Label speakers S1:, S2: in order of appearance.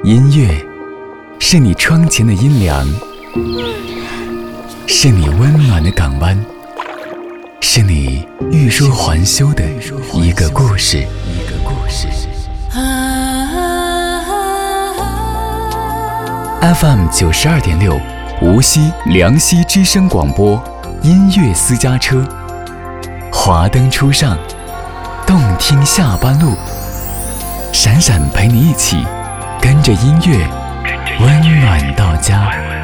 S1: 音乐是你窗前的阴凉，是你温暖的港湾，是你欲说还休的一个故事。FM 92.6，无锡梁溪之声广播，音乐私家车，华灯初上，动听下班路，闪闪陪你一起跟着音乐温暖到家。